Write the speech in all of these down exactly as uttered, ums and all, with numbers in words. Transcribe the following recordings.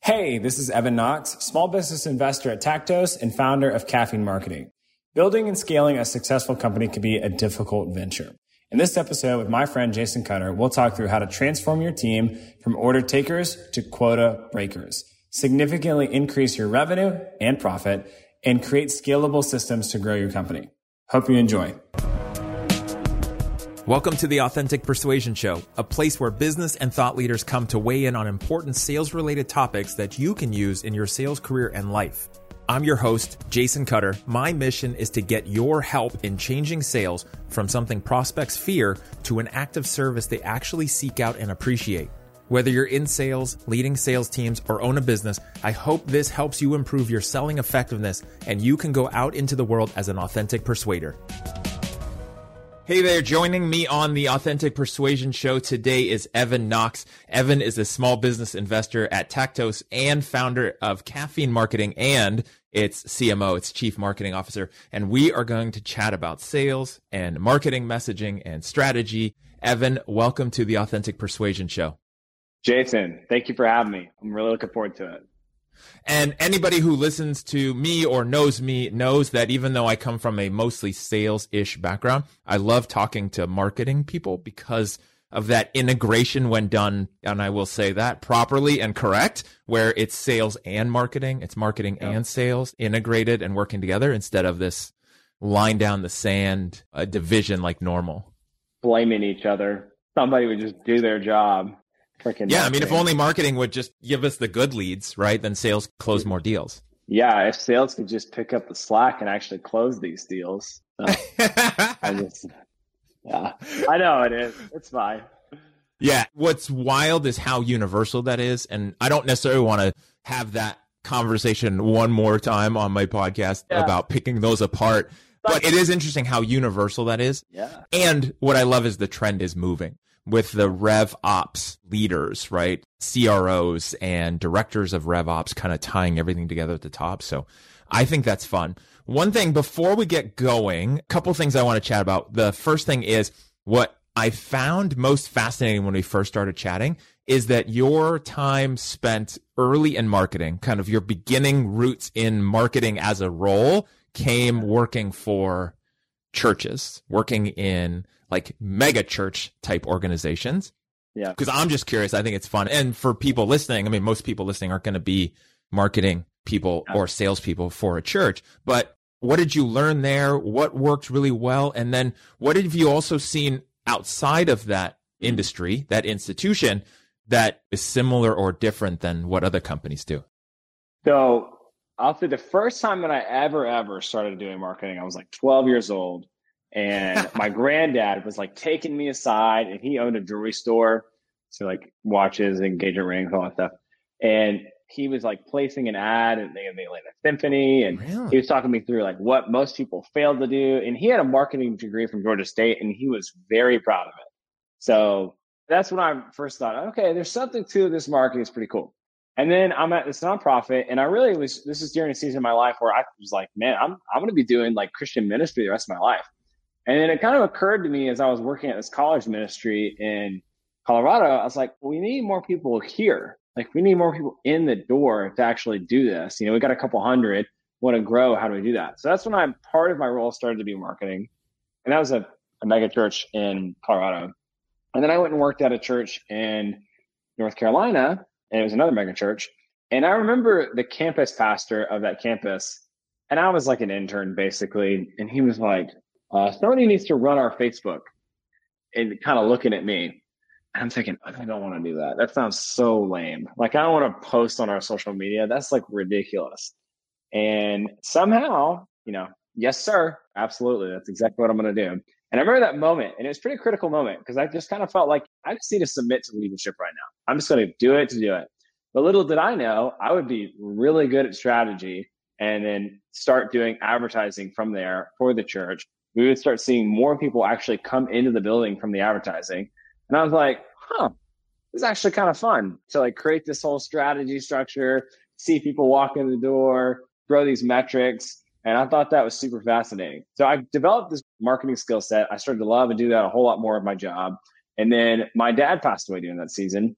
Hey, this is Evan Knox, small business investor at Tactos and founder of Caffeine Marketing. Building and scaling a successful company can be a difficult venture. In this episode with my friend Jason Cutter, we'll talk through how to transform your team from order takers to quota breakers, significantly increase your revenue and profit, and create scalable systems to grow your company. Hope you enjoy. Welcome to the Authentic Persuasion Show, a place where business and thought leaders come to weigh in on important sales-related topics that you can use in your sales career and life. I'm your host, Jason Cutter. My mission is to get your help in changing sales from something prospects fear to an active service they actually seek out and appreciate. Whether you're in sales, leading sales teams, or own a business, I hope this helps you improve your selling effectiveness and you can go out into the world as an authentic persuader. Hey there, joining me on the Authentic Persuasion Show today is Evan Knox. Evan is a small business investor at Tactos and founder of Caffeine Marketing and its C M O, its Chief Marketing Officer. And we are going to chat about sales and marketing messaging and strategy. Evan, welcome to the Authentic Persuasion Show. Jason, thank you for having me. I'm really looking forward to it. And anybody who listens to me or knows me knows that even though I come from a mostly sales-ish background, I love talking to marketing people because of that integration when done, and I will say that properly and correct, where it's sales and marketing, it's marketing yeah. and sales integrated and working together instead of this line down the sand uh, division like normal. Blaming each other. Somebody would just do their job. Freaking yeah, marketing. I mean, if only marketing would just give us the good leads, right? Then sales close more deals. Yeah, if sales could just pick up the slack and actually close these deals. So I just, yeah, I know it is. It's fine. Yeah, what's wild is how universal that is. And I don't necessarily want to have that conversation one more time on my podcast yeah. about picking those apart. But it is interesting how universal that is. Yeah. And what I love is the trend is moving. With the RevOps leaders, right? C R Os and directors of RevOps kind of tying everything together at the top. So I think that's fun. One thing before we get going, a couple things I want to chat about. The first thing is what I found most fascinating when we first started chatting is that your time spent early in marketing, kind of your beginning roots in marketing as a role, came working for churches, working in like mega church type organizations. Yeah. Because I'm just curious. I think it's fun. And for people listening, I mean, most people listening aren't going to be marketing people yeah. or salespeople for a church. But what did you learn there? What worked really well? And then what have you also seen outside of that industry, that institution, that is similar or different than what other companies do? So I'll say the first time that I ever, ever started doing marketing, I was like twelve years old. And my granddad was like taking me aside, and he owned a jewelry store. So like watches, engagement rings, all that stuff. And he was like placing an ad, and they made like a symphony. And really? He was talking me through like what most people failed to do. And he had a marketing degree from Georgia State, and he was very proud of it. So that's when I first thought, okay, there's something to this marketing. It's pretty cool. And then I'm at this nonprofit, and I really was, this is during a season of my life where I was like, man, I'm, I'm going to be doing like Christian ministry the rest of my life. And then it kind of occurred to me as I was working at this college ministry in Colorado, I was like, we need more people here. Like we need more people in the door to actually do this. You know, we got a couple hundred, want to grow. How do we do that? So that's when I, part of my role started to be marketing. And that was a, a mega church in Colorado. And then I went and worked at a church in North Carolina, and it was another mega church. And I remember the campus pastor of that campus, and I was like an intern basically. And he was like, Uh, somebody needs to run our Facebook, and kind of looking at me. And I'm thinking, I don't want to do that. That sounds so lame. Like, I don't want to post on our social media. That's like ridiculous. And somehow, you know, yes, sir. Absolutely. That's exactly what I'm going to do. And I remember that moment, and it was a pretty critical moment because I just kind of felt like I just need to submit to leadership right now. I'm just going to do it to do it. But little did I know, I would be really good at strategy and then start doing advertising from there for the church. We would start seeing more people actually come into the building from the advertising. And I was like, huh, this is actually kind of fun to like create this whole strategy structure, see people walk in the door, grow these metrics. And I thought that was super fascinating. So I developed this marketing skill set. I started to love and do that a whole lot more of my job. And then my dad passed away during that season.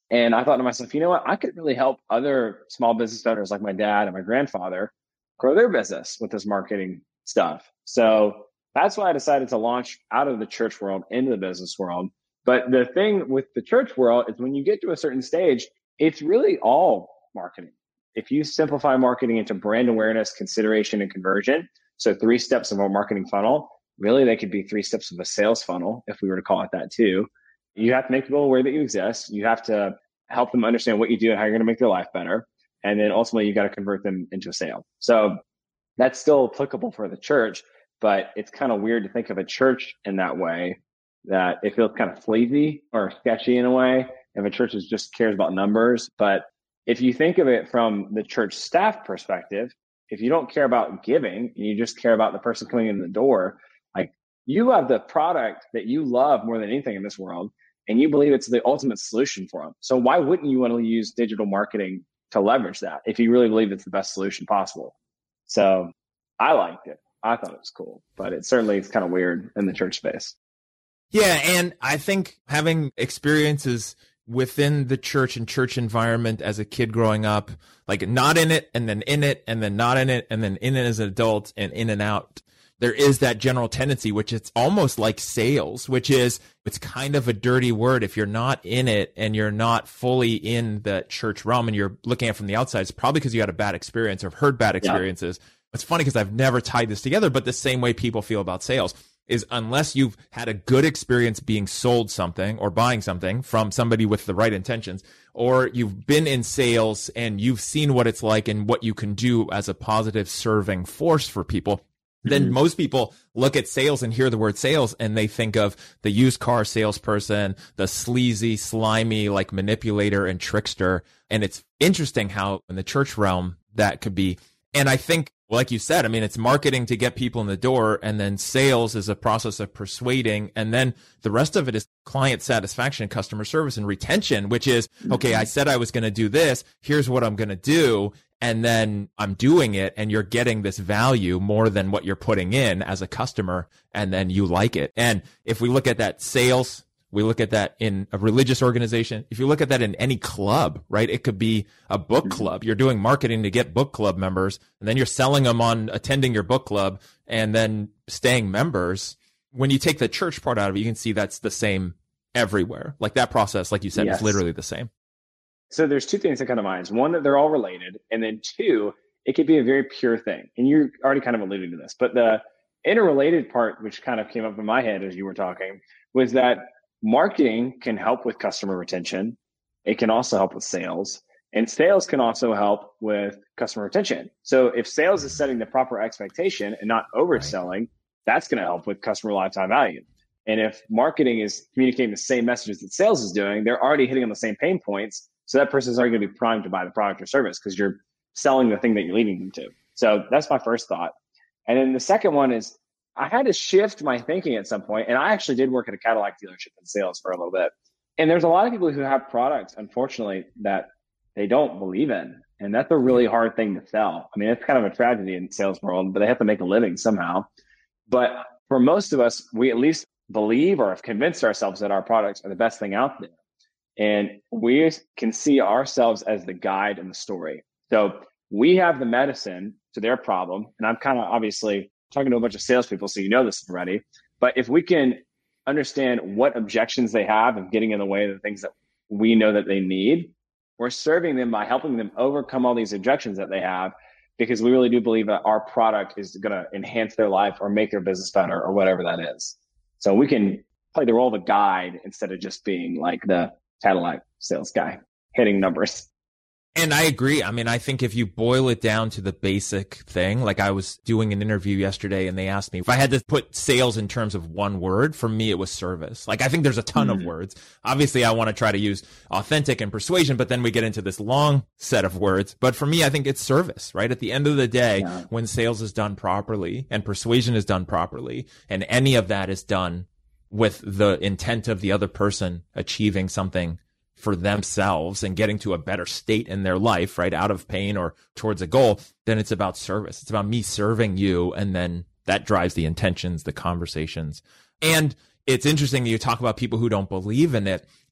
And I thought to myself, you know what? I could really help other small business owners like my dad and my grandfather grow their business with this marketing stuff. So that's why I decided to launch out of the church world into the business world. But the thing with the church world is when you get to a certain stage, it's really all marketing. If you simplify marketing into brand awareness, consideration, and conversion, so three steps of a marketing funnel, really they could be three steps of a sales funnel, if we were to call it that too. You have to make people aware that you exist. You have to help them understand what you do and how you're going to make their life better. And then ultimately, you got to convert them into a sale. So that's still applicable for the church, but it's kind of weird to think of a church in that way, that it feels kind of sleazy or sketchy in a way if a church is just cares about numbers. But if you think of it from the church staff perspective, if you don't care about giving and you just care about the person coming in the door, like you have the product that you love more than anything in this world, and you believe it's the ultimate solution for them. So why wouldn't you want to use digital marketing to leverage that if you really believe it's the best solution possible? So I liked it. I thought it was cool, but it certainly is kind of weird in the church space. Yeah. And I think having experiences within the church and church environment as a kid growing up, like not in it and then in it and then not in it and then in it as an adult and in and out, there is that general tendency, which it's almost like sales, which is, it's kind of a dirty word. If you're not in it and you're not fully in the church realm and you're looking at it from the outside, it's probably because you had a bad experience or heard bad experiences. Yeah. It's funny because I've never tied this together, but the same way people feel about sales is unless you've had a good experience being sold something or buying something from somebody with the right intentions, or you've been in sales and you've seen what it's like and what you can do as a positive serving force for people, then most people look at sales and hear the word sales and they think of the used car salesperson, the sleazy, slimy, like manipulator and trickster. And it's interesting how in the church realm that could be. And I think, like you said, I mean, it's marketing to get people in the door, and then sales is a process of persuading. And then the rest of it is client satisfaction, customer service, and retention, which is, okay, I said I was going to do this. Here's what I'm going to do. And then I'm doing it, and you're getting this value more than what you're putting in as a customer, and then you like it. And if we look at that sales, we look at that in a religious organization. If you look at that in any club, right, it could be a book club. You're doing marketing to get book club members, and then you're selling them on attending your book club and then staying members. When you take the church part out of it, you can see that's the same everywhere. Like that process, like you said, yes, is literally the same. So there's two things that come to mind. One, that they're all related. And then two, it could be a very pure thing. And you're already kind of alluding to this. But the interrelated part, which kind of came up in my head as you were talking, was that marketing can help with customer retention. It can also help with sales. And sales can also help with customer retention. So if sales is setting the proper expectation and not overselling, right, that's going to help with customer lifetime value. And if marketing is communicating the same messages that sales is doing, they're already hitting on the same pain points. So that person is already going to be primed to buy the product or service because you're selling the thing that you're leading them to. So that's my first thought. And then the second one is I had to shift my thinking at some point. And I actually did work at a Cadillac dealership in sales for a little bit. And there's a lot of people who have products, unfortunately, that they don't believe in. And that's a really hard thing to sell. I mean, it's kind of a tragedy in the sales world, but they have to make a living somehow. But for most of us, we at least believe or have convinced ourselves that our products are the best thing out there. And we can see ourselves as the guide in the story. So we have the medicine to their problem. And I'm kind of obviously talking to a bunch of salespeople, so you know this already. But if we can understand what objections they have of getting in the way of the things that we know that they need, we're serving them by helping them overcome all these objections that they have, because we really do believe that our product is going to enhance their life or make their business better or whatever that is. So we can play the role of a guide instead of just being like the Cadillac sales guy hitting numbers. And I agree. I mean, I think if you boil it down to the basic thing, like I was doing an interview yesterday and they asked me if I had to put sales in terms of one word, for me, it was service. Like I think there's a ton mm-hmm. of words. Obviously, I want to try to use authentic and persuasion, but then we get into this long set of words. But for me, I think it's service, right? At the end of the day, yeah. when sales is done properly and persuasion is done properly, and any of that is done with the intent of the other person achieving something for themselves and getting to a better state in their life, right, out of pain or towards a goal, then it's about service. It's about me serving you. And then that drives the intentions, the conversations. And it's interesting that you talk about people who don't believe in it.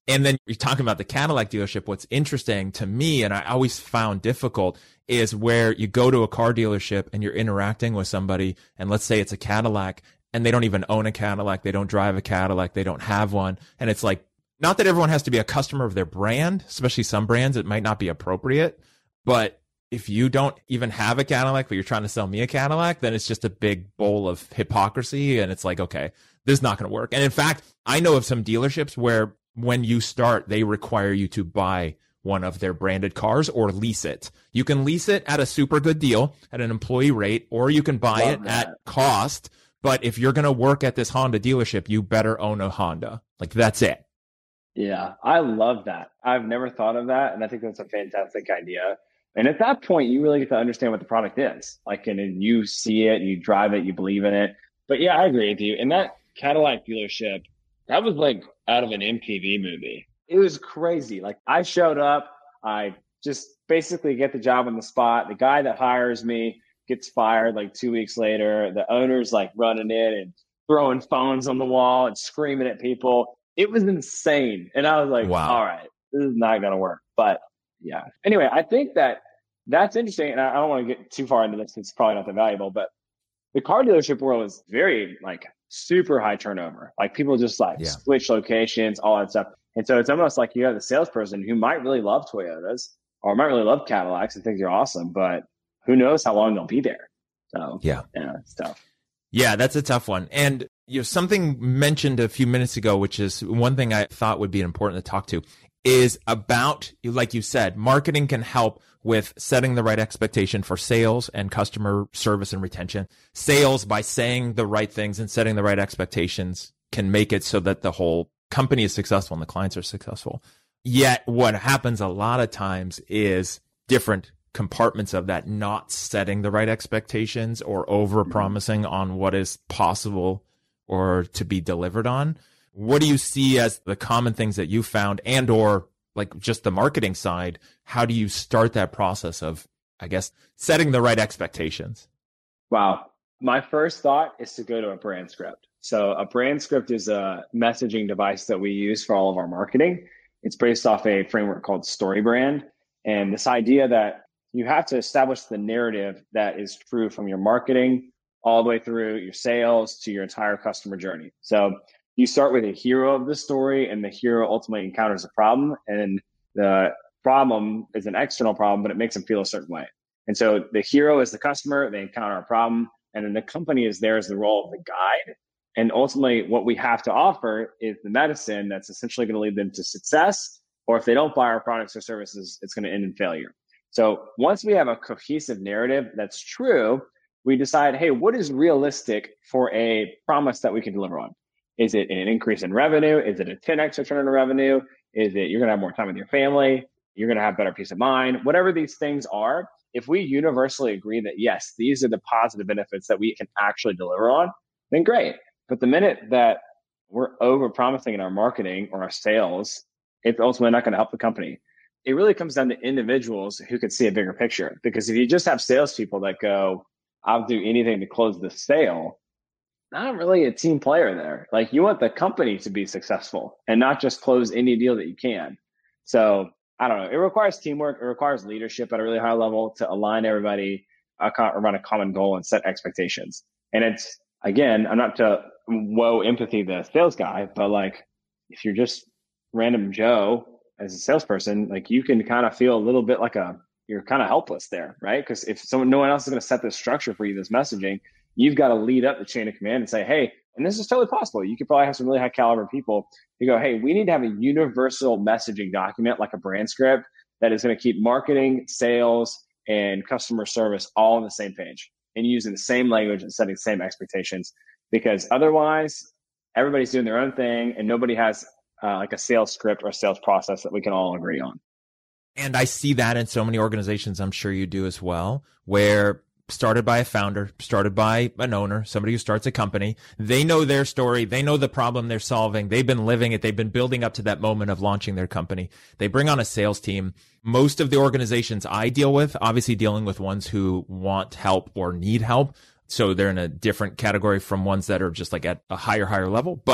And then you're talking about the Cadillac dealership. What's interesting to me, and I always found difficult, is where you go to a car dealership and you're interacting with somebody, and let's say it's a Cadillac, and they don't even own a Cadillac, they don't drive a Cadillac, they don't have one. And it's like, not that everyone has to be a customer of their brand, especially some brands, it might not be appropriate. But if you don't even have a Cadillac, but you're trying to sell me a Cadillac, then it's just a big bowl of hypocrisy. And it's like, okay, this is not going to work. And in fact, I know of some dealerships where when you start, they require you to buy one of their branded cars or lease it. You can lease it at a super good deal at an employee rate, or you can buy Love it that. at cost. But if you're going to work at this Honda dealership, you better own a Honda. Like, that's it. Yeah, I love that. I've never thought of that. And I think that's a fantastic idea. And at that point, you really get to understand what the product is. Like, and you see it, you drive it, you believe in it. But yeah, I agree with you. And that Cadillac dealership, that was like out of an M T V movie. It was crazy. Like, I showed up, I just basically get the job on the spot. The guy that hires me gets fired like two weeks later. The owner's like running in and throwing phones on the wall and screaming at people. It was insane. And I was like, wow, all right, this is not going to work. But yeah. Anyway, I think that that's interesting. And I don't want to get too far into this. It's probably not that valuable, but the car dealership world is very like super high turnover. Like, people just like yeah. switch locations, all that stuff. And so it's almost like you have the salesperson who might really love Toyotas or might really love Cadillacs and think they're awesome, but who knows how long they'll be there. So yeah, yeah, it's tough. Yeah, that's a tough one. And you know, something mentioned a few minutes ago, which is one thing I thought would be important to talk to, is about, like you said, marketing can help with setting the right expectation for sales and customer service and retention. Sales, by saying the right things and setting the right expectations, can make it so that the whole company is successful and the clients are successful. Yet what happens a lot of times is different compartments of that not setting the right expectations or over promising on what is possible or to be delivered on. What do you see as the common things that you found, and or like just the marketing side? How do you start that process of, I guess, setting the right expectations? Wow. My first thought is to go to a brand script. So a brand script is a messaging device that we use for all of our marketing. It's based off a framework called StoryBrand. And this idea that you have to establish the narrative that is true from your marketing all the way through your sales to your entire customer journey. So you start with a hero of the story, and the hero ultimately encounters a problem, and the problem is an external problem, but it makes them feel a certain way. And so the hero is the customer, they encounter a problem, and then the company is there as the role of the guide. And ultimately what we have to offer is the medicine that's essentially going to lead them to success, or if they don't buy our products or services, it's going to end in failure. So once we have a cohesive narrative that's true, we decide, hey, what is realistic for a promise that we can deliver on? Is it an increase in revenue? Is it a ten x return on revenue? Is it you're going to have more time with your family? You're going to have better peace of mind? Whatever these things are, if we universally agree that, yes, these are the positive benefits that we can actually deliver on, then great. But the minute that we're over-promising in our marketing or our sales, it's ultimately not going to help the company. It really comes down to individuals who can see a bigger picture. Because if you just have salespeople that go, I'll do anything to close the sale, not really a team player there. Like, you want the company to be successful and not just close any deal that you can. So I don't know. It requires teamwork. It requires leadership at a really high level to align everybody around a common goal and set expectations. And it's, again, I'm not to woe empathy the sales guy, but like, if you're just random Joe as a salesperson, like, you can kind of feel a little bit like a, you're kind of helpless there, right? Because if someone, no one else is going to set this structure for you, this messaging, you've got to lead up the chain of command and say, hey, and this is totally possible. You could probably have some really high caliber people who go, hey, we need to have a universal messaging document, like a brand script, that is going to keep marketing, sales, and customer service all on the same page and using the same language and setting the same expectations. Because otherwise, everybody's doing their own thing and nobody has uh, like a sales script or a sales process that we can all agree on. And I see that in so many organizations, I'm sure you do as well, where started by a founder, started by an owner, somebody who starts a company. They know their story. They know the problem they're solving. They've been living it. They've been building up to that moment of launching their company. They bring on a sales team. Most of the organizations I deal with, obviously dealing with ones who want help or need help. So they're in a different category from ones that are just like at a higher, higher level. But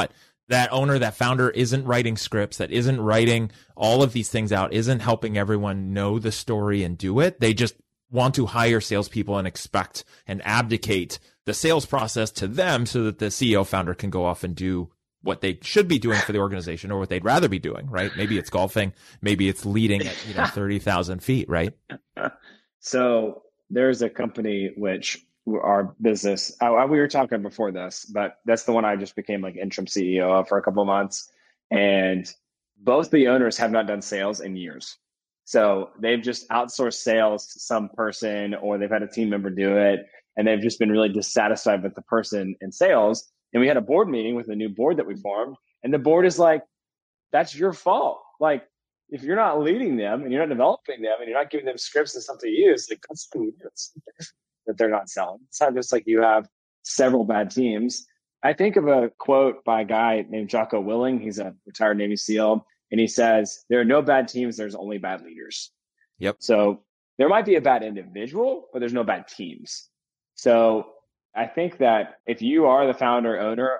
that owner, that founder isn't writing scripts, that isn't writing all of these things out, isn't helping everyone know the story and do it. They just want to hire salespeople and expect and abdicate the sales process to them so that the C E O founder can go off and do what they should be doing for the organization or what they'd rather be doing, right? Maybe it's golfing. Maybe it's leading at, you know, thirty thousand feet, right? So there's a company which our business, I, we were talking before this, but that's the one I just became like interim C E O of for a couple of months. And both the owners have not done sales in years. So they've just outsourced sales to some person, or they've had a team member do it. And they've just been really dissatisfied with the person in sales. And we had a board meeting with a new board that we formed. And the board is like, that's your fault. Like, if you're not leading them and you're not developing them and you're not giving them scripts and stuff to use, like that's on you that they're not selling. It's not just like you have several bad teams. I think of a quote by a guy named Jocko Willing. He's a retired Navy SEAL. And he says, there are no bad teams. There's only bad leaders. Yep. So there might be a bad individual, but there's no bad teams. So I think that if you are the founder, owner,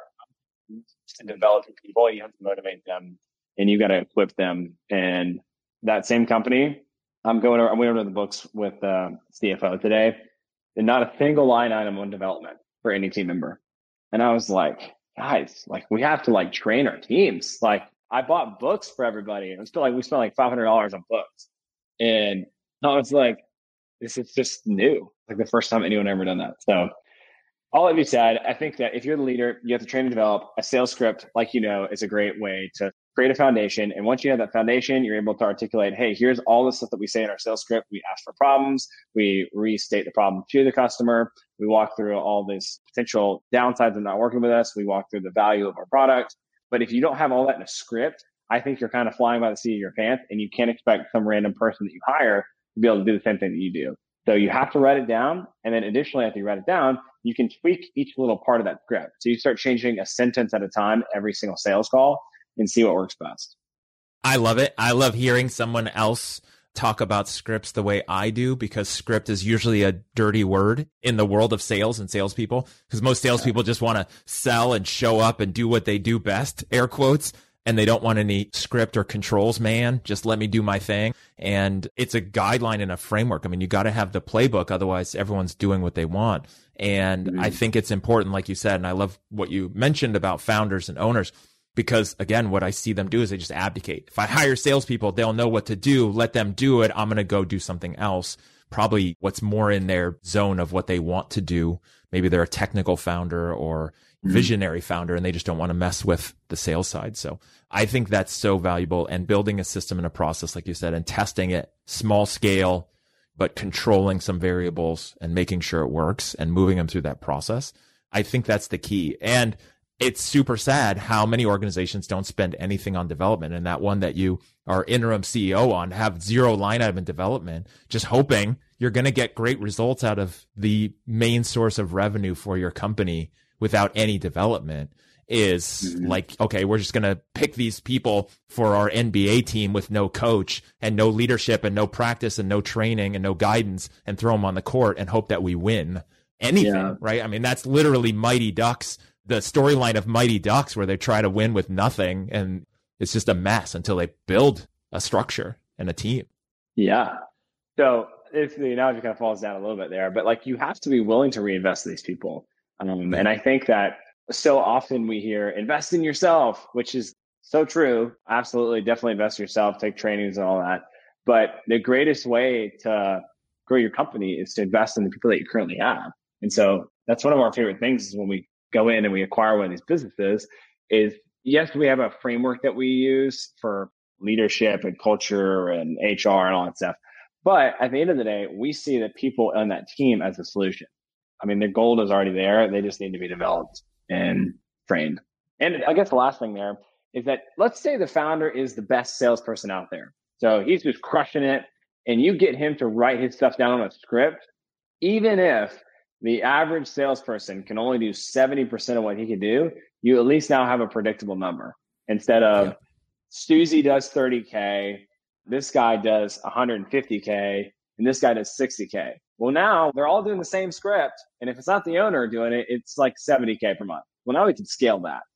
to developing people, you have to motivate them and you got to equip them. And that same company, I'm going over, I'm going over the books with the C F O today, and not a single line item on development for any team member. And I was like, guys, like we have to like train our teams. Like I bought books for everybody. And it's still like we spent like five hundred dollars on books. And I was like, this is just new. Like the first time anyone ever done that. So all of you said, I think that if you're the leader, you have to train and develop a sales script, like you know, is a great way to create a foundation. And once you have that foundation, you're able to articulate, hey, here's all the stuff that we say in our sales script. We ask for problems. We restate the problem to the customer. We walk through all these potential downsides of not working with us. We walk through the value of our product. But if you don't have all that in a script, I think you're kind of flying by the seat of your pants, and you can't expect some random person that you hire to be able to do the same thing that you do. So you have to write it down. And then additionally, after you write it down, you can tweak each little part of that script. So you start changing a sentence at a time every single sales call and see what works best. I love it. I love hearing someone else talk about scripts the way I do, because script is usually a dirty word in the world of sales and salespeople, because most salespeople just want to sell and show up and do what they do best, air quotes. And they don't want any script or controls, man. Just let me do my thing. And it's a guideline and a framework. I mean, you got to have the playbook. Otherwise, everyone's doing what they want. And mm-hmm. I think it's important, like you said, and I love what you mentioned about founders and owners, because again, what I see them do is they just abdicate. If I hire salespeople, they'll know what to do. Let them do it. I'm going to go do something else. Probably what's more in their zone of what they want to do. Maybe they're a technical founder or visionary founder, and they just don't want to mess with the sales side. So I think that's so valuable, and building a system and a process, like you said, and testing it small scale, but controlling some variables and making sure it works and moving them through that process. I think that's the key. And it's super sad how many organizations don't spend anything on development. And that one that you are interim C E O on, have zero line item in development, just hoping you're going to get great results out of the main source of revenue for your company without any development is mm-hmm. like, okay, we're just going to pick these people for our N B A team with no coach and no leadership and no practice and no training and no guidance, and throw them on the court and hope that we win anything, yeah. right? I mean, that's literally Mighty Ducks, the storyline of Mighty Ducks, where they try to win with nothing, and it's just a mess until they build a structure and a team. Yeah. So if the analogy kind of falls down a little bit there, but like you have to be willing to reinvest in these people. Um, and I think that so often we hear invest in yourself, which is so true. Absolutely. Definitely invest in yourself, take trainings and all that. But the greatest way to grow your company is to invest in the people that you currently have. And so that's one of our favorite things is when we go in and we acquire one of these businesses is, yes, we have a framework that we use for leadership and culture and H R and all that stuff. But at the end of the day, we see that people on that team as a solution. I mean, their gold is already there. They just need to be developed and trained. And I guess the last thing there is that let's say the founder is the best salesperson out there. So he's just crushing it, and you get him to write his stuff down on a script. Even if the average salesperson can only do seventy percent of what he can do, you at least now have a predictable number. Instead of yeah. Susie does thirty K, this guy does one hundred fifty K, and this guy does sixty K. Well, now they're all doing the same script. And if it's not the owner doing it, it's like seventy K per month. Well, now we can scale that.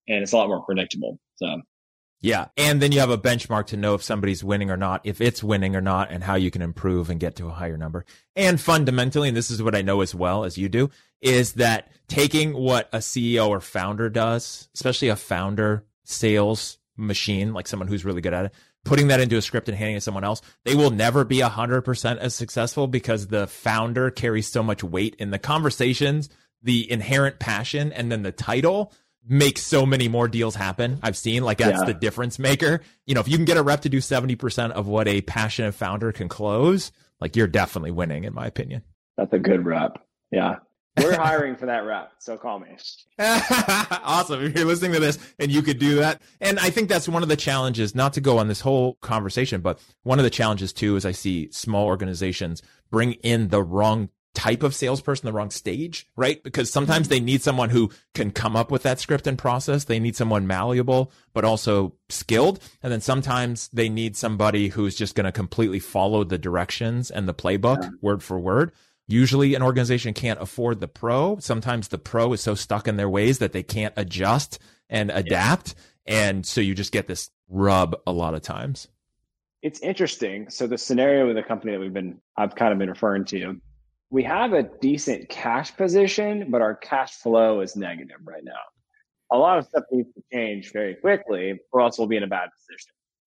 and it's a lot more predictable. So. Yeah. And then you have a benchmark to know if somebody's winning or not, if it's winning or not, and how you can improve and get to a higher number. And fundamentally, and this is what I know as well as you do, is that taking what a C E O or founder does, especially a founder sales machine, like someone who's really good at it, putting that into a script and handing it to someone else, they will never be one hundred percent as successful because the founder carries so much weight in the conversations, the inherent passion, and then the title makes so many more deals happen. I've seen like that's yeah. the difference maker. You know, if you can get a rep to do seventy percent of what a passionate founder can close, like you're definitely winning, in my opinion. That's a good rep. Yeah. We're hiring for that rep, so call me. Awesome. If you're listening to this and you could do that. And I think that's one of the challenges, not to go on this whole conversation, but one of the challenges too is I see small organizations bring in the wrong type of salesperson, the wrong stage, right? Because sometimes they need someone who can come up with that script and process. They need someone malleable, but also skilled. And then sometimes they need somebody who's just going to completely follow the directions and the playbook yeah. word for word. Usually an organization can't afford the pro. Sometimes the pro is so stuck in their ways that they can't adjust and adapt. Yeah. And so you just get this rub a lot of times. It's interesting. So the scenario with the company that we've been, I've kind of been referring to, we have a decent cash position, but our cash flow is negative right now. A lot of stuff needs to change very quickly, or else we'll be in a bad position.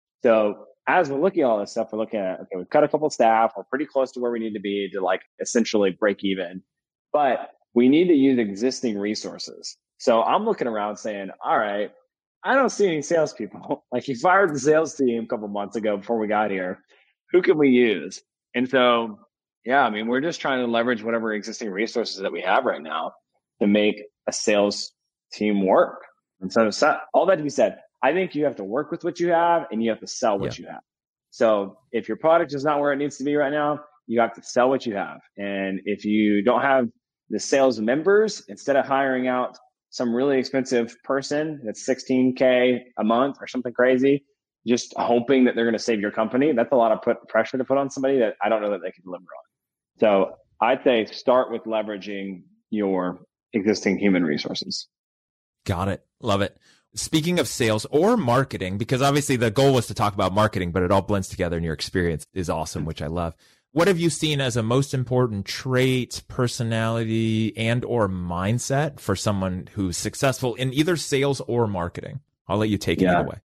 So as we're looking at all this stuff, we're looking at, okay, we've cut a couple of staff. We're pretty close to where we need to be to like essentially break even, but we need to use existing resources. So I'm looking around saying, all right, I don't see any salespeople. Like you fired the sales team a couple months ago before we got here. Who can we use? And so yeah, I mean, we're just trying to leverage whatever existing resources that we have right now to make a sales team work. And so, so all that to be said, I think you have to work with what you have and you have to sell what yeah. you have. So if your product is not where it needs to be right now, you have to sell what you have. And if you don't have the sales members, instead of hiring out some really expensive person that's sixteen K a month or something crazy, just hoping that they're going to save your company, that's a lot of put pressure to put on somebody that I don't know that they can deliver on. So I'd say start with leveraging your existing human resources. Got it. Love it. Speaking of sales or marketing, because obviously the goal was to talk about marketing, but it all blends together and your experience is awesome, which I love. What have you seen as a most important trait, personality, and or mindset for someone who's successful in either sales or marketing? I'll let you take yeah. it either way.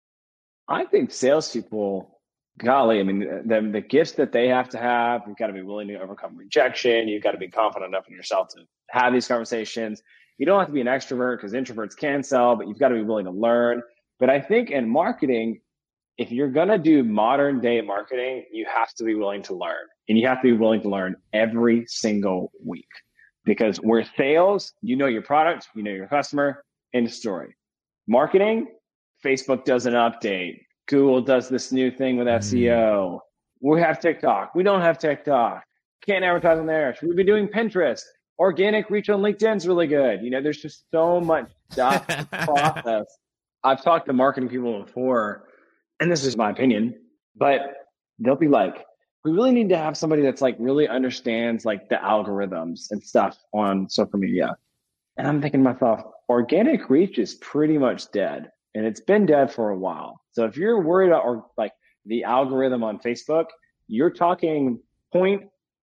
I think salespeople, golly, I mean, the, the gifts that they have to have, you've got to be willing to overcome rejection. You've got to be confident enough in yourself to have these conversations. You don't have to be an extrovert because introverts can sell, but you've got to be willing to learn. But I think in marketing, if you're going to do modern day marketing, you have to be willing to learn, and you have to be willing to learn every single week, because where sales, you know your product, you know your customer, end story. Marketing, Facebook does an update. Google does this new thing with S E O. Mm. We have TikTok. We don't have TikTok. Can't advertise on there. Should we be doing Pinterest? Organic reach on LinkedIn is really good. You know, there's just so much stuff to process. I've talked to marketing people before, and this is my opinion, but they'll be like, we really need to have somebody that's like really understands like the algorithms and stuff on social media. And I'm thinking to myself, organic reach is pretty much dead. And it's been dead for a while. So if you're worried about or like the algorithm on Facebook, you're talking zero point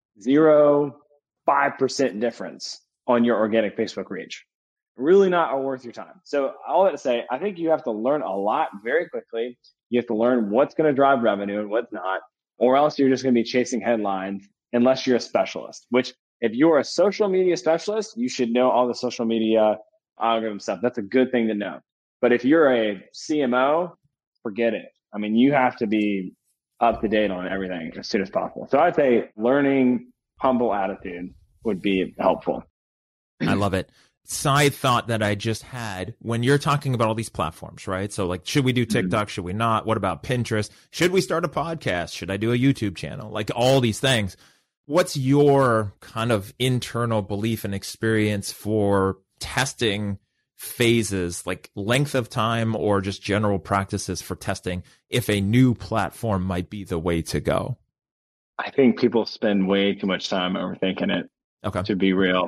zero five percent difference on your organic Facebook reach. Really not worth your time. So all that to say, I think you have to learn a lot very quickly. You have to learn what's going to drive revenue and what's not, or else you're just going to be chasing headlines unless you're a specialist, which if you're a social media specialist, you should know all the social media algorithm stuff. That's a good thing to know. But if you're a C M O, forget it. I mean, you have to be up to date on everything as soon as possible. So I'd say learning humble attitude would be helpful. I love it. Side thought that I just had when you're talking about all these platforms, right? So like, should we do TikTok? Mm-hmm. Should we not? What about Pinterest? Should we start a podcast? Should I do a YouTube channel? Like all these things. What's your kind of internal belief and experience for testing phases, like length of time or just general practices for testing if a new platform might be the way to go? I think people spend way too much time overthinking it. Okay. To be real.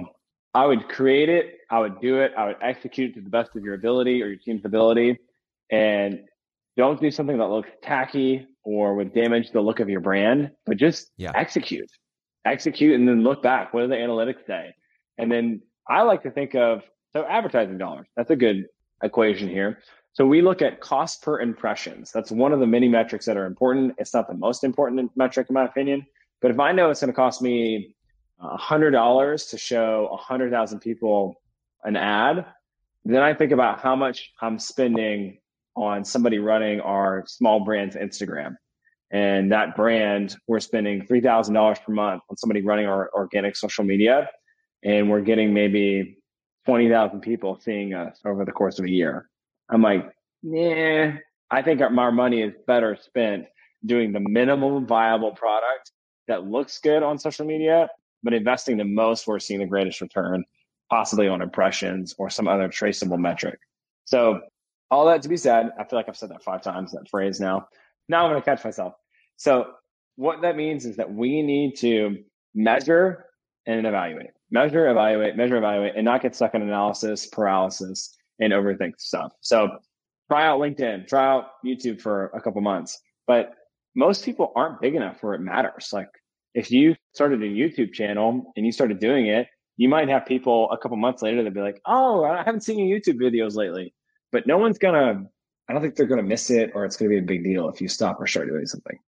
I would create it. I would do it. I would execute to the best of your ability or your team's ability. And don't do something that looks tacky or would damage the look of your brand, but just yeah. execute, execute, and then look back. What do the analytics say? And then I like to think of, so advertising dollars, that's a good equation here. So we look at cost per impressions. That's one of the many metrics that are important. It's not the most important metric in my opinion, but if I know it's going to cost me one hundred dollars to show one hundred thousand people an ad, then I think about how much I'm spending on somebody running our small brand's Instagram. And that brand, we're spending three thousand dollars per month on somebody running our organic social media. And we're getting maybe twenty thousand people seeing us over the course of a year. I'm like, nah, I think our, our money is better spent doing the minimum viable product that looks good on social media, but investing the most where we're seeing the greatest return, possibly on impressions or some other traceable metric. So all that to be said, I feel like I've said that five times, that phrase now. Now I'm going to catch myself. So what that means is that we need to measure and evaluate. Measure, evaluate, measure, evaluate, and not get stuck in analysis, paralysis, and overthink stuff. So try out LinkedIn, try out YouTube for a couple months. But most people aren't big enough where it matters. Like if you started a YouTube channel and you started doing it, you might have people a couple months later that be like, oh, I haven't seen your YouTube videos lately. But no one's going to, I don't think they're going to miss it, or it's going to be a big deal if you stop or start doing something.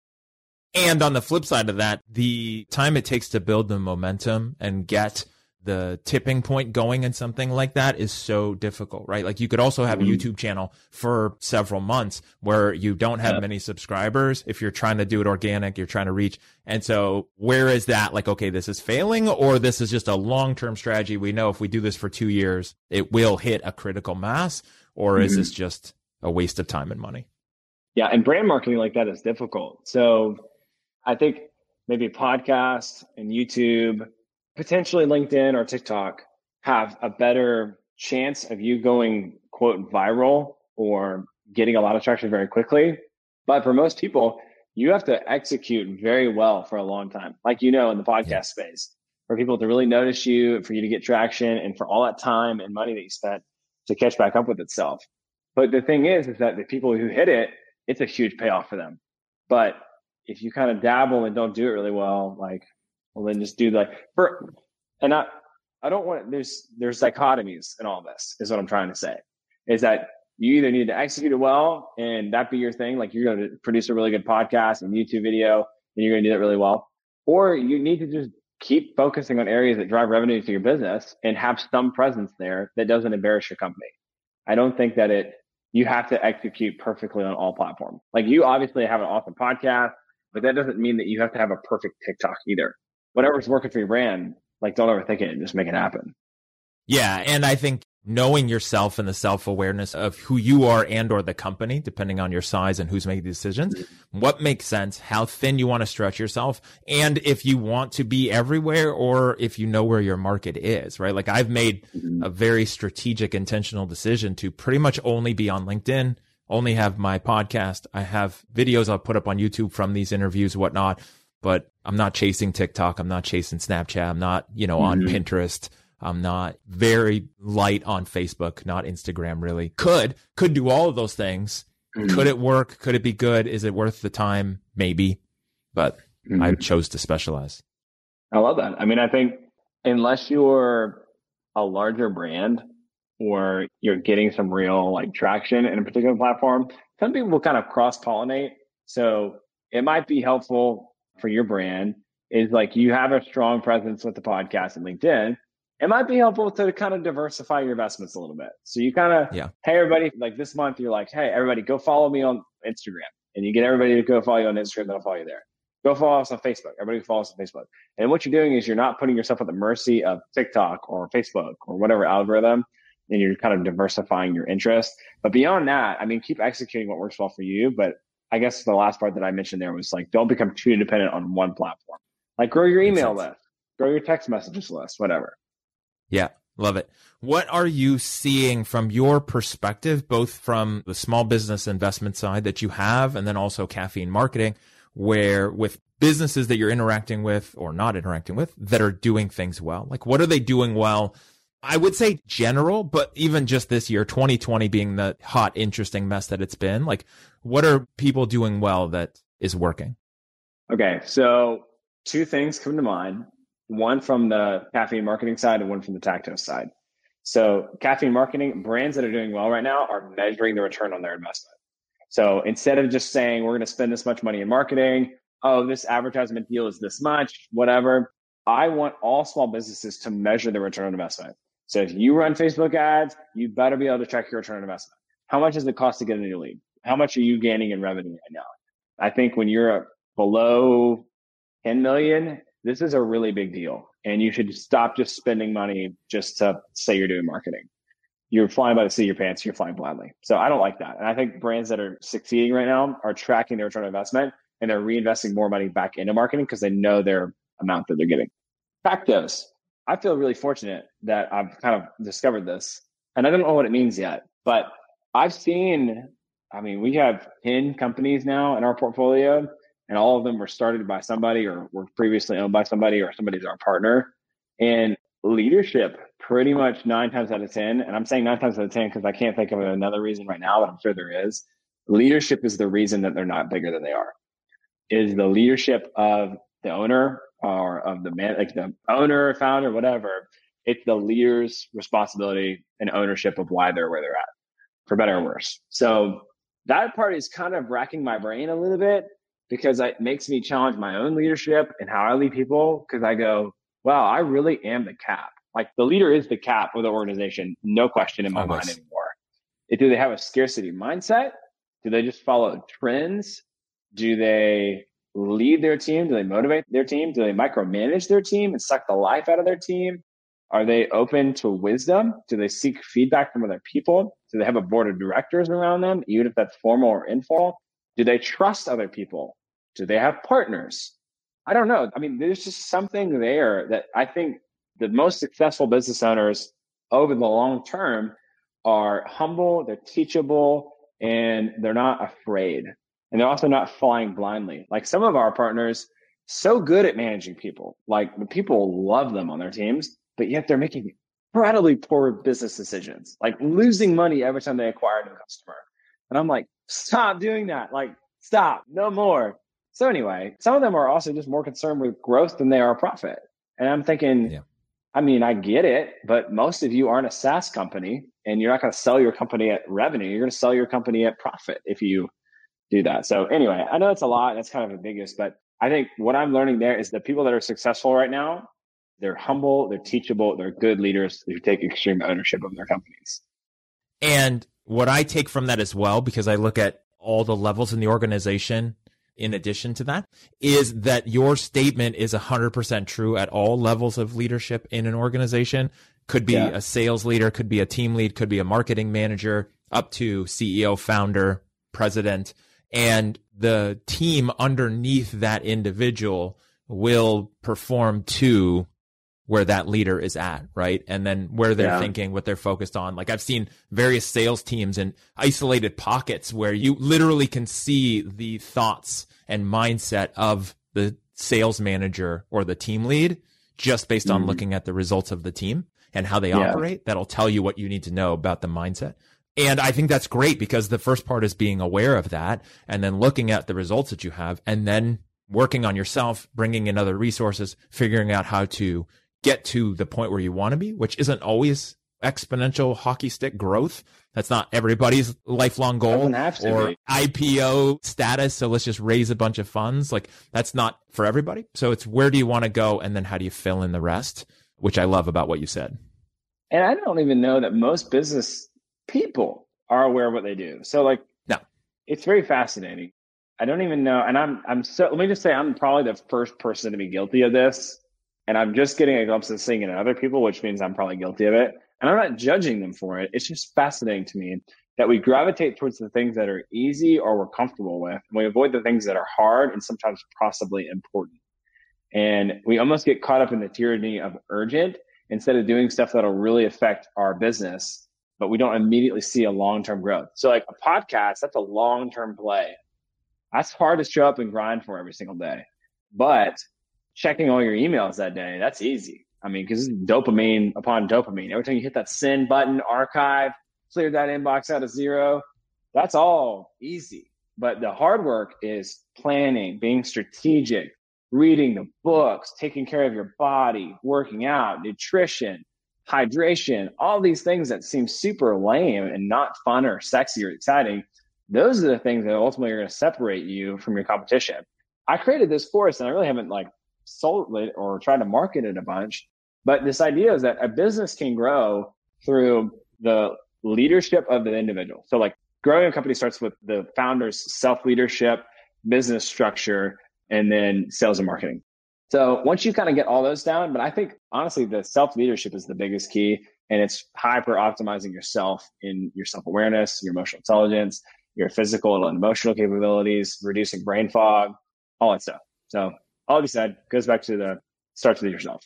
And on the flip side of that, the time it takes to build the momentum and get the tipping point going in something like that is so difficult, right? Like you could also have mm-hmm. a YouTube channel for several months where you don't have yep. many subscribers. If you're trying to do it organic, you're trying to reach. And so where is that? Like, okay, this is failing, or this is just a long-term strategy. We know if we do this for two years, it will hit a critical mass, or mm-hmm. is this just a waste of time and money? Yeah. And brand marketing like that is difficult. So I think maybe podcasts and YouTube, potentially LinkedIn or TikTok, have a better chance of you going, quote, viral or getting a lot of traction very quickly. But for most people, you have to execute very well for a long time. Like, you know, in the podcast yeah. space, for people to really notice you, for you to get traction, and for all that time and money that you spent to catch back up with itself. But the thing is, is that the people who hit it, it's a huge payoff for them. But if you kind of dabble and don't do it really well, like, well, then just do like for, and I, I don't want, there's, there's dichotomies in all this is what I'm trying to say, is that you either need to execute it well and that be your thing. Like you're going to produce a really good podcast and YouTube video and you're going to do that really well, or you need to just keep focusing on areas that drive revenue to your business and have some presence there that doesn't embarrass your company. I don't think that it, you have to execute perfectly on all platforms. Like you obviously have an awesome podcast, but that doesn't mean that you have to have a perfect TikTok either. Whatever's working for your brand, like don't overthink it and just make it happen. Yeah. And I think knowing yourself and the self-awareness of who you are and or the company, depending on your size and who's making the decisions, mm-hmm. what makes sense, how thin you want to stretch yourself, and if you want to be everywhere or if you know where your market is, right? Like I've made mm-hmm. a very strategic, intentional decision to pretty much only be on LinkedIn, only have my podcast. I have videos I'll put up on YouTube from these interviews, whatnot, but I'm not chasing TikTok. I'm not chasing Snapchat. I'm not, you know, on mm-hmm. Pinterest. I'm not very light on Facebook, not Instagram really. Could, could do all of those things. Mm-hmm. Could it work? Could it be good? Is it worth the time? Maybe, but mm-hmm. I chose to specialize. I love that. I mean, I think unless you're a larger brand or you're getting some real like traction in a particular platform, some people will kind of cross pollinate. So it might be helpful for your brand is like you have a strong presence with the podcast and LinkedIn. It might be helpful to kind of diversify your investments a little bit. So you kind of, yeah. hey, everybody, like this month, you're like, hey, everybody, go follow me on Instagram. And you get everybody to go follow you on Instagram, then I'll follow you there. Go follow us on Facebook. Everybody follow us on Facebook. And what you're doing is you're not putting yourself at the mercy of TikTok or Facebook or whatever algorithm, and you're kind of diversifying your interest. But beyond that, I mean, keep executing what works well for you. But I guess the last part that I mentioned there was like, don't become too dependent on one platform. Like grow your email list, grow your text messages list, whatever. Yeah, love it. What are you seeing from your perspective, both from the small business investment side that you have and then also Caffeine Marketing? where with businesses that you're interacting with or not interacting with that are doing things well? Like, what are they doing well? I would say general, but even just this year, twenty twenty being the hot, interesting mess that it's been, like, what are people doing well that is working? Okay, so two things come to mind. One from the caffeine marketing side and one from the Tactos side. So caffeine marketing, brands that are doing well right now are measuring the return on their investment. So instead of just saying, we're going to spend this much money in marketing, oh, this advertisement deal is this much, whatever. I want all small businesses to measure the return on investment. So if you run Facebook ads, you better be able to track your return on investment. How much does it cost to get a new lead? How much are you gaining in revenue right now? I think when you're below ten million, this is a really big deal. And you should stop just spending money just to say you're doing marketing. You're flying by the seat of your pants, you're flying blindly. So I don't like that. And I think brands that are succeeding right now are tracking their return on investment and they're reinvesting more money back into marketing because they know their amount that they're getting. Tactos. I feel really fortunate that I've kind of discovered this. And I don't know what it means yet, but I've seen, I mean, we have ten companies now in our portfolio, and all of them were started by somebody or were previously owned by somebody or somebody's our partner. And leadership, pretty much nine times out of ten, and I'm saying nine times out of ten because I can't think of another reason right now, but I'm sure there is. Leadership is the reason that they're not bigger than they are. Is the leadership of the owner or of the man, like the owner, founder, whatever. It's the leader's responsibility and ownership of why they're where they're at, for better or worse. So that part is kind of racking my brain a little bit because it makes me challenge my own leadership and how I lead people. Because I go, wow, I really am the cap. Like the leader is the cap of the organization, no question in my Always. mind anymore. Do they have a scarcity mindset? Do they just follow trends? Do they lead their team? Do they motivate their team? Do they micromanage their team and suck the life out of their team? Are they open to wisdom? Do they seek feedback from other people? Do they have a board of directors around them, even if that's formal or informal? Do they trust other people? Do they have partners? I don't know. I mean, there's just something there that I think the most successful business owners over the long term are humble, they're teachable, and they're not afraid. And they're also not flying blindly. Like some of our partners, so good at managing people. Like the people love them on their teams, but yet they're making incredibly poor business decisions, like losing money every time they acquire a new customer. And I'm like, stop doing that. Like, stop, no more. So anyway, some of them are also just more concerned with growth than they are profit. And I'm thinking, yeah. I mean, I get it, but most of you aren't a SaaS company and you're not going to sell your company at revenue. You're going to sell your company at profit if you do that. So anyway, I know it's a lot. That's kind of ambiguous, but I think what I'm learning there is the people that are successful right now, they're humble, they're teachable, they're good leaders who take extreme ownership of their companies. And what I take from that as well, because I look at all the levels in the organization in addition to that, is that your statement is one hundred percent true at all levels of leadership in an organization. Could be yeah. a sales leader, could be a team lead, could be a marketing manager, up to C E O, founder, president. And the team underneath that individual will perform to where that leader is at, right? And then where they're yeah. thinking, what they're focused on. Like I've seen various sales teams in isolated pockets where you literally can see the thoughts and mindset of the sales manager or the team lead just based mm-hmm. on looking at the results of the team and how they yeah. operate. That'll tell you what you need to know about the mindset. And I think that's great because the first part is being aware of that and then looking at the results that you have and then working on yourself, bringing in other resources, figuring out how to get to the point where you want to be, which isn't always exponential hockey stick growth. That's not everybody's lifelong goal or be. I P O status. So let's just raise a bunch of funds. Like that's not for everybody. So it's where do you want to go? And then how do you fill in the rest, which I love about what you said. And I don't even know that most business people are aware of what they do. So like, no, it's very fascinating. I don't even know. And I'm, I'm so, let me just say, I'm probably the first person to be guilty of this. And I'm just getting a glimpse of seeing it in other people, which means I'm probably guilty of it. And I'm not judging them for it. It's just fascinating to me that we gravitate towards the things that are easy or we're comfortable with. And we avoid the things that are hard and sometimes possibly important. And we almost get caught up in the tyranny of urgent instead of doing stuff that'll really affect our business, but we don't immediately see a long-term growth. So like a podcast, that's a long-term play. That's hard to show up and grind for every single day. But checking all your emails that day, that's easy. I mean, because it's dopamine upon dopamine. Every time you hit that send button, archive, clear that inbox out of zero, that's all easy. But the hard work is planning, being strategic, reading the books, taking care of your body, working out, nutrition, hydration, all these things that seem super lame and not fun or sexy or exciting. Those are the things that ultimately are going to separate you from your competition. I created this course and I really haven't like sold it or tried to market it a bunch. But this idea is that a business can grow through the leadership of the individual. So like growing a company starts with the founder's self-leadership, business structure, and then sales and marketing. So once you kind of get all those down, but I think honestly, the self-leadership is the biggest key, and it's hyper optimizing yourself in your self-awareness, your emotional intelligence, your physical and emotional capabilities, reducing brain fog, all that stuff. So all of you said goes back to the starts with yourself.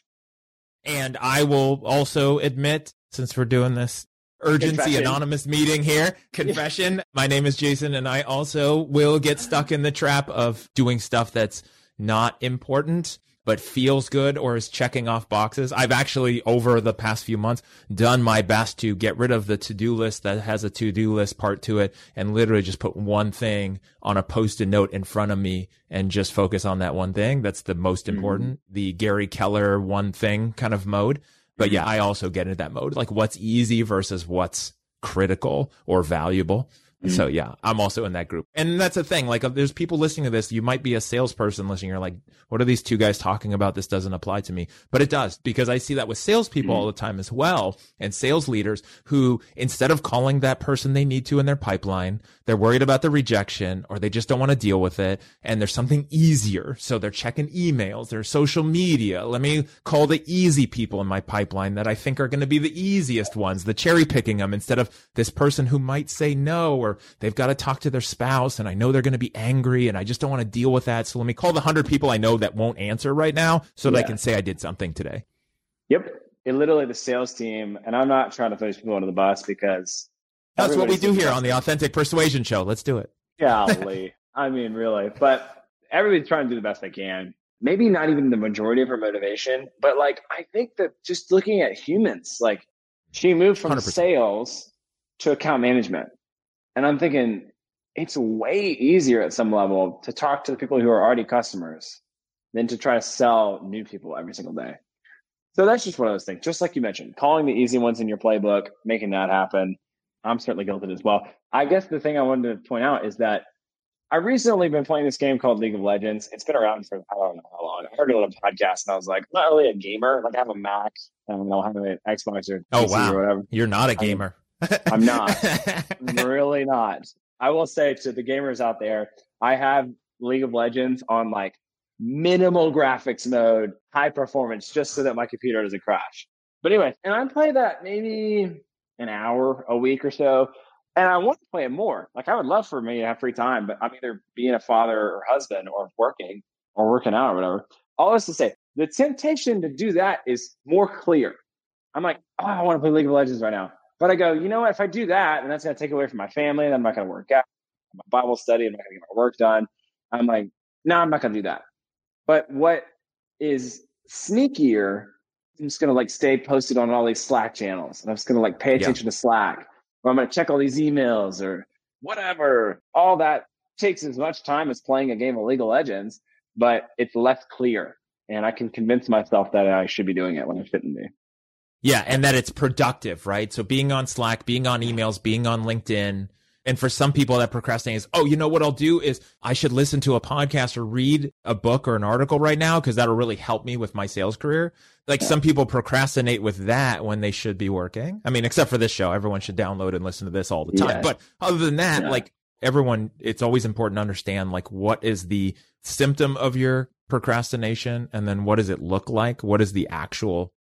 And I will also admit, since we're doing this urgency confession. Anonymous meeting here, confession, my name is Jason, and I also will get stuck in the trap of doing stuff that's not important, but feels good or is checking off boxes. I've actually, over the past few months, done my best to get rid of the to-do list that has a to-do list part to it and literally just put one thing on a post-it note in front of me and just focus on that one thing. That's the most important, mm-hmm. the Gary Keller one thing kind of mode. But yeah, I also get into that mode, like what's easy versus what's critical or valuable. Mm-hmm. So yeah, I'm also in that group. And that's the thing. Like there's people listening to this. You might be a salesperson listening. You're like, what are these two guys talking about? This doesn't apply to me. But it does, because I see that with salespeople mm-hmm. all the time as well. And sales leaders who, instead of calling that person they need to in their pipeline, they're worried about the rejection or they just don't want to deal with it. And there's something easier. So they're checking emails, their social media. Let me call the easy people in my pipeline that I think are going to be the easiest ones, the cherry picking them instead of this person who might say no, or they've got to talk to their spouse and I know they're going to be angry and I just don't want to deal with that. So let me call the hundred people I know that won't answer right now so that yeah. I can say I did something today. Yep. It literally the sales team, and I'm not trying to push people under the bus because that's what we do here on the Authentic Persuasion Show. Let's do it. Golly. I mean, really. But everybody's trying to do the best they can. Maybe not even the majority of her motivation, but like, I think that just looking at humans, like she moved from one hundred percent sales to account management. And I'm thinking it's way easier at some level to talk to the people who are already customers than to try to sell new people every single day. So that's just one of those things. Just like you mentioned, calling the easy ones in your playbook, making that happen. I'm certainly guilty as well. I guess the thing I wanted to point out is that I recently been playing this game called League of Legends. It's been around for, I don't know how long. I heard it on a podcast and I was like, I'm not really a gamer. Like I have a Mac. I don't know, I have an Xbox or P C oh, wow. or whatever. You're not a gamer. I'm, I'm not. I'm really not. I will say to the gamers out there, I have League of Legends on like minimal graphics mode, high performance, just so that my computer doesn't crash. But anyway, and I play that maybe an hour a week or so. And I want to play it more. Like I would love for me to have free time, but I'm either being a father or husband or working or working out or whatever. All this to say, the temptation to do that is more clear. I'm like, oh, I want to play League of Legends right now. But I go, you know what? If I do that, and that's going to take away from my family, then I'm not going to work out. My Bible study, I'm not going to get my work done. I'm like, no, I'm not going to do that. But what is sneakier, I'm just going to like stay posted on all these Slack channels. And I'm just going to like pay attention yeah. to Slack. Or I'm going to check all these emails or whatever. All that takes as much time as playing a game of League of Legends, but it's less clear. And I can convince myself that I should be doing it when I shouldn't be. Yeah, and that it's productive, right? So being on Slack, being on emails, being on LinkedIn. And for some people that procrastinate is, oh, you know what I'll do is I should listen to a podcast or read a book or an article right now because that'll really help me with my sales career. Like some people procrastinate with that when they should be working. I mean, except for this show, everyone should download and listen to this all the time. Yeah. But other than that, yeah. like everyone, it's always important to understand like what is the symptom of your procrastination and then what does it look like? What is the actual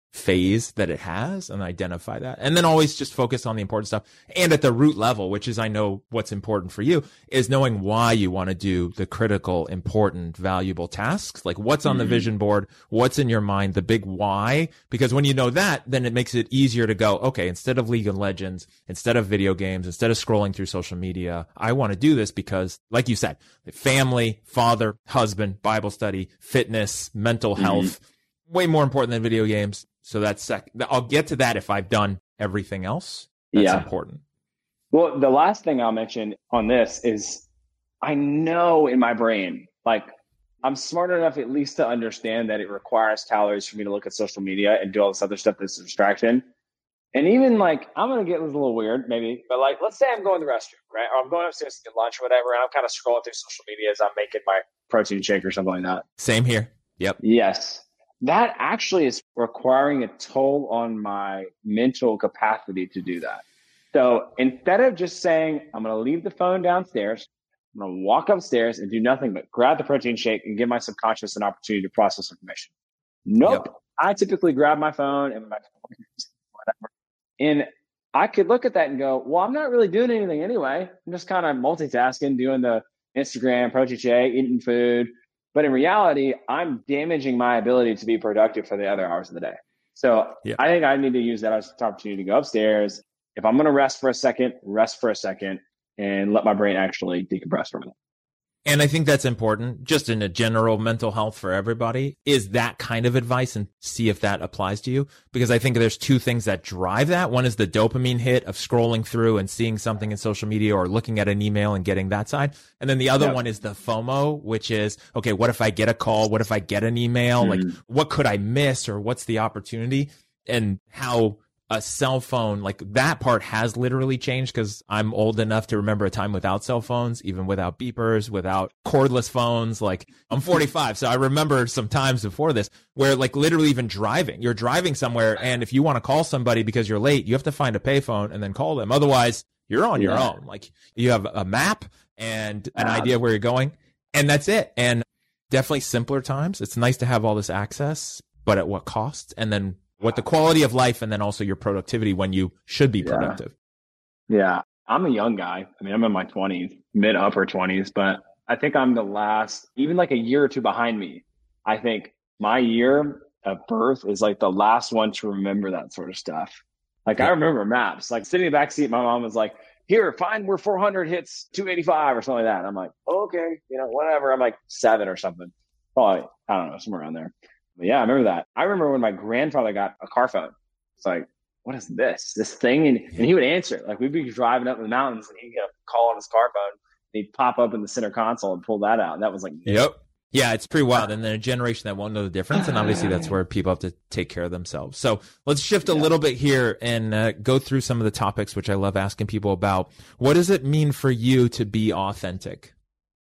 phase that it has and identify that. And then always just focus on the important stuff. And at the root level, which is, I know what's important for you, is knowing why you want to do the critical, important, valuable tasks. Like what's on mm-hmm. the vision board, what's in your mind, the big why. Because when you know that, then it makes it easier to go, okay, instead of League of Legends, instead of video games, instead of scrolling through social media, I want to do this because, like you said, family, father, husband, Bible study, fitness, mental mm-hmm. health, way more important than video games. So that's sec- I'll get to that if I've done everything else. That's yeah. important. Well, the last thing I'll mention on this is I know in my brain, like I'm smart enough at least to understand that it requires calories for me to look at social media and do all this other stuff that's a distraction. And even like, I'm going to get this a little weird maybe, but like, let's say I'm going to the restroom, right? Or I'm going upstairs to get lunch or whatever. And I'm kind of scrolling through social media as I'm making my protein shake or something like that. Same here. Yep. Yes. That actually is requiring a toll on my mental capacity to do that. So instead of just saying, I'm going to leave the phone downstairs, I'm going to walk upstairs and do nothing but grab the protein shake and give my subconscious an opportunity to process information. Nope. Yep. I typically grab my phone and my whatever. And I could look at that and go, well, I'm not really doing anything anyway. I'm just kind of multitasking, doing the Instagram, protein shake, eating food. But in reality, I'm damaging my ability to be productive for the other hours of the day. So yeah. I think I need to use that as an opportunity to go upstairs. If I'm going to rest for a second, rest for a second and let my brain actually decompress for a minute. And I think that's important just in a general mental health for everybody is that kind of advice and see if that applies to you. Because I think there's two things that drive that. One is the dopamine hit of scrolling through and seeing something in social media or looking at an email and getting that side. And then the other yep. one is the FOMO, which is, okay, what if I get a call? What if I get an email? Mm-hmm. Like what could I miss or what's the opportunity? And how a cell phone, like that part has literally changed because I'm old enough to remember a time without cell phones, even without beepers, without cordless phones. Like I'm forty-five. So I remember some times before this where like literally even driving, you're driving somewhere. And if you want to call somebody because you're late, you have to find a payphone and then call them. Otherwise you're on your yeah. own. Like you have a map and an uh, idea where you're going and that's it. And definitely simpler times. It's nice to have all this access, but at what cost? And then what the quality of life and then also your productivity when you should be productive. Yeah. yeah. I'm a young guy. I mean, I'm in my twenties, mid upper twenties, but I think I'm the last, even like a year or two behind me. I think my year of birth is like the last one to remember that sort of stuff. Like yeah. I remember maps, like sitting in the back seat, my mom was like, here, find where four hundred hits two eighty-five or something like that. And I'm like, oh, okay, you know, whatever. I'm like seven or something. Probably, I don't know, somewhere around there. But yeah, I remember that. I remember when my grandfather got a car phone. It's like, what is this? This thing? And, and he would answer. Like we'd be driving up in the mountains and he'd get a call on his car phone. And he'd pop up in the center console and pull that out. And that was like, yep. Yeah, it's pretty wild. And then a generation that won't know the difference. And obviously that's where people have to take care of themselves. So let's shift a yeah. little bit here and uh, go through some of the topics, which I love asking people about. What does it mean for you to be authentic?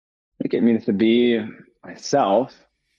I think it means to be myself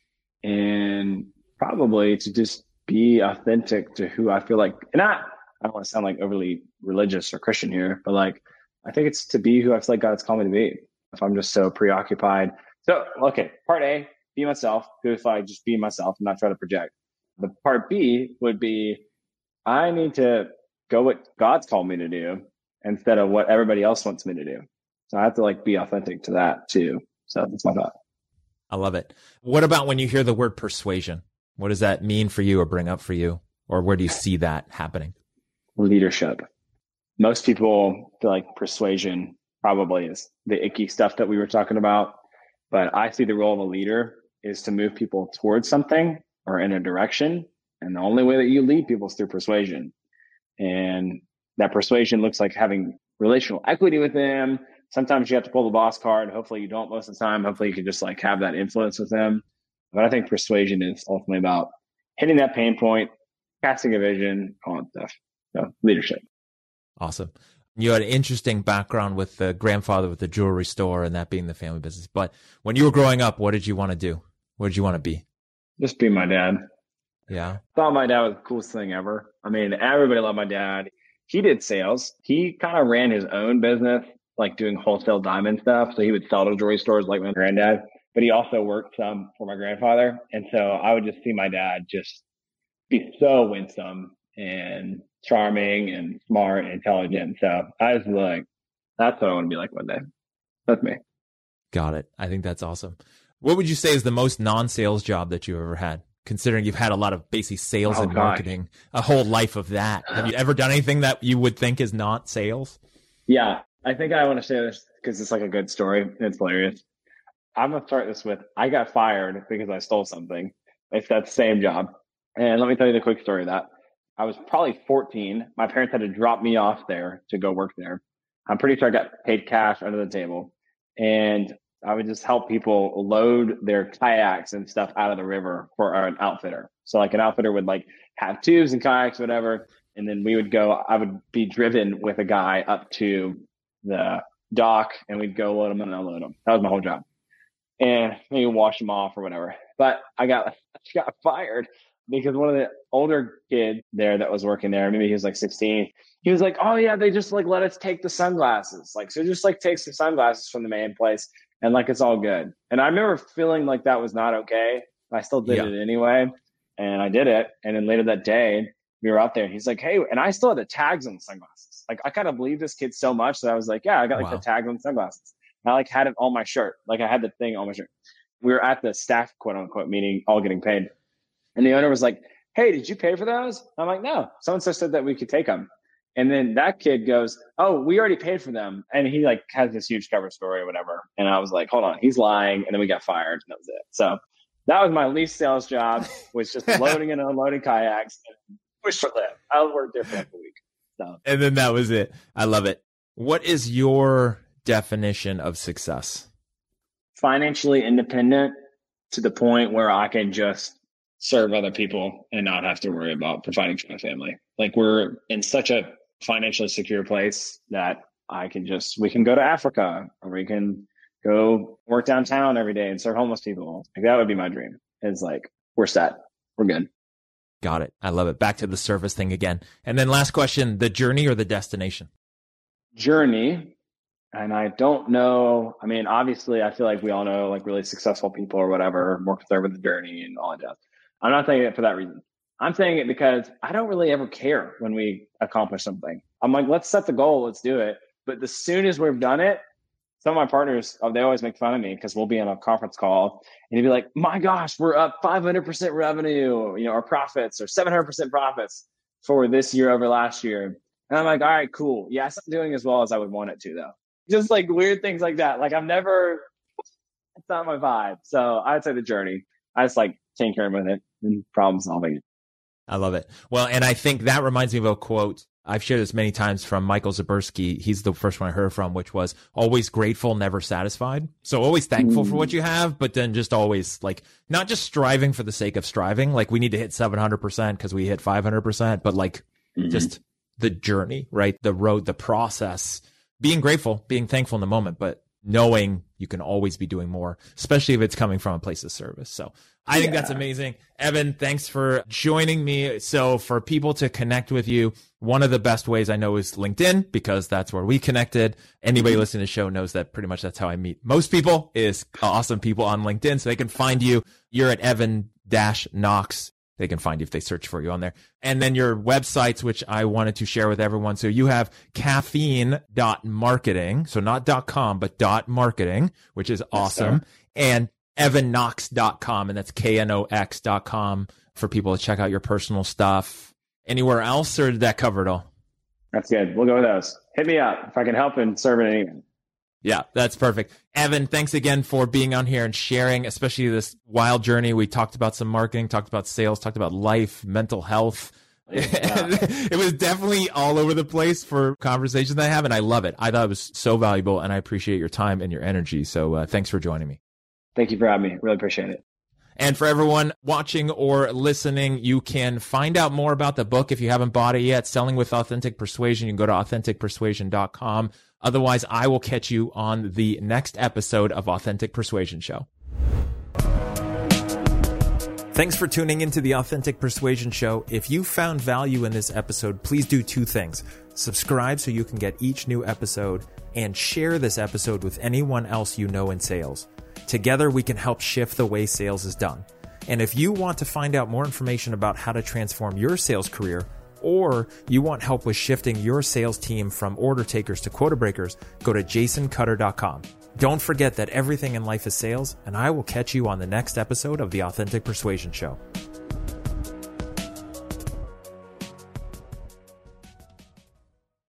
and probably to just be authentic to who I feel like, and I, I don't want to sound like overly religious or Christian here, but like, I think it's to be who I feel like God's called me to be. If I'm just so preoccupied. So, okay, part A, be myself. Who if I just be myself and not try to project. The part B would be, I need to go what God's called me to do instead of what everybody else wants me to do. So I have to like be authentic to that too. So that's my thought. I love it. What about when you hear the word persuasion? What does that mean for you or bring up for you? Or where do you see that happening? Leadership. Most people feel like persuasion probably is the icky stuff that we were talking about. But I see the role of a leader is to move people towards something or in a direction. And the only way that you lead people is through persuasion. And that persuasion looks like having relational equity with them. Sometimes you have to pull the boss card. Hopefully you don't most of the time. Hopefully you can just like have that influence with them. But I think persuasion is ultimately about hitting that pain point, casting a vision, all that stuff. So leadership. Awesome. You had an interesting background with the grandfather with the jewelry store and that being the family business. But when you were growing up, what did you want to do? What did you want to be? Just be my dad. Yeah. I thought my dad was the coolest thing ever. I mean, everybody loved my dad. He did sales. He kind of ran his own business, like doing wholesale diamond stuff. So he would sell to jewelry stores like my granddad. But he also worked some for my grandfather. And so I would just see my dad just be so winsome and charming and smart and intelligent. So I was like, that's what I want to be like one day. That's me. Got it. I think that's awesome. What would you say is the most non-sales job that you've ever had? Considering you've had a lot of basic sales oh, and marketing, gosh. a whole life of that. Have you ever done anything that you would think is not sales? Yeah, I think I want to share this because it's like a good story. It's hilarious. I'm going to start this with, I got fired because I stole something. It's that same job. And let me tell you the quick story of that. I was probably fourteen. My parents had to drop me off there to go work there. I'm pretty sure I got paid cash under the table. And I would just help people load their kayaks and stuff out of the river for an outfitter. So like an outfitter would like have tubes and kayaks, whatever. And then we would go, I would be driven with a guy up to the dock and we'd go load them and unload them. That was my whole job. And maybe wash them off or whatever. But I got, I got fired because one of the older kids there that was working there, maybe he was like sixteen. He was like, oh yeah, they just like let us take the sunglasses. Like, so just like take some sunglasses from the main place. And like, it's all good. And I remember feeling like that was not okay. I still did yeah. it anyway. And I did it. And then later that day, we were out there. And he's like, hey, and I still had the tags on the sunglasses. Like, I kind of believed this kid so much that I was like, yeah, I got like wow. the tags on the sunglasses. And I like had it on my shirt. Like I had the thing on my shirt. We were at the staff, quote unquote, meeting, all getting paid. And the owner was like, hey, did you pay for those? I'm like, no, someone said that we could take them. And then that kid goes, oh, we already paid for them. And he like has this huge cover story or whatever. And I was like, hold on, he's lying. And then we got fired. And that was it. So that was my least sales job, was just loading and unloading kayaks and push for live. I worked there for like a week. So. And then that was it. I love it. What is your definition of success? Financially independent to the point where I can just serve other people and not have to worry about providing for my family. Like we're in such a financially secure place that I can just, we can go to Africa or we can go work downtown every day and serve homeless people. Like that would be my dream. It's like, we're set. We're good. Got it. I love it. Back to the service thing again. And then last question, the journey or the destination? Journey. And I don't know. I mean, obviously I feel like we all know like really successful people or whatever, more concerned with the journey and all that stuff. I'm not saying it for that reason. I'm saying it because I don't really ever care when we accomplish something. I'm like, let's set the goal. Let's do it. But as soon as we've done it, some of my partners, oh, they always make fun of me because we'll be on a conference call and you'd be like, my gosh, we're up five hundred percent revenue, you know, our profits or seven hundred percent profits for this year over last year. And I'm like, all right, cool. Yeah, it's not doing as well as I would want it to though. Just like weird things like that. Like I'm never, it's not my vibe. So I'd say the journey. I just like tinkering with it and problem solving. I love it. Well, and I think that reminds me of a quote. I've shared this many times from Michael Zabursky. He's the first one I heard from, which was always grateful, never satisfied. So always thankful mm. for what you have, but then just always like not just striving for the sake of striving. Like we need to hit seven hundred percent because we hit five hundred percent, but like mm-hmm. just the journey, right? The road, the process, being grateful, being thankful in the moment, but knowing you can always be doing more, especially if it's coming from a place of service. So I yeah. think that's amazing. Evan, thanks for joining me. So for people to connect with you, one of the best ways I know is LinkedIn, because that's where we connected. Anybody mm-hmm. listening to the show knows that pretty much that's how I meet most people, is awesome people on LinkedIn. So they can find you. You're at Evan Knox. They can find you if they search for you on there. And then your websites, which I wanted to share with everyone. So you have caffeine dot marketing. So not .com, but dot marketing, which is awesome. Yes, and evan knox dot com. And that's K N O X dot com for people to check out your personal stuff. Anywhere else, or did that cover it all? That's good. We'll go with those. Hit me up if I can help and serve it anything. Yeah, that's perfect. Evan, thanks again for being on here and sharing, especially this wild journey. We talked about some marketing, talked about sales, talked about life, mental health. Yeah. It was definitely all over the place for conversations that I have, and I love it. I thought it was so valuable, and I appreciate your time and your energy. So uh, thanks for joining me. Thank you for having me. Really appreciate it. And for everyone watching or listening, you can find out more about the book if you haven't bought it yet, Selling with Authentic Persuasion. You can go to authentic persuasion dot com. Otherwise, I will catch you on the next episode of Authentic Persuasion Show. Thanks for tuning into the Authentic Persuasion Show. If you found value in this episode, please do two things. Subscribe so you can get each new episode, and share this episode with anyone else you know in sales. Together, we can help shift the way sales is done. And if you want to find out more information about how to transform your sales career, or you want help with shifting your sales team from order takers to quota breakers, go to jason cutter dot com. Don't forget that everything in life is sales, and I will catch you on the next episode of The Authentic Persuasion Show.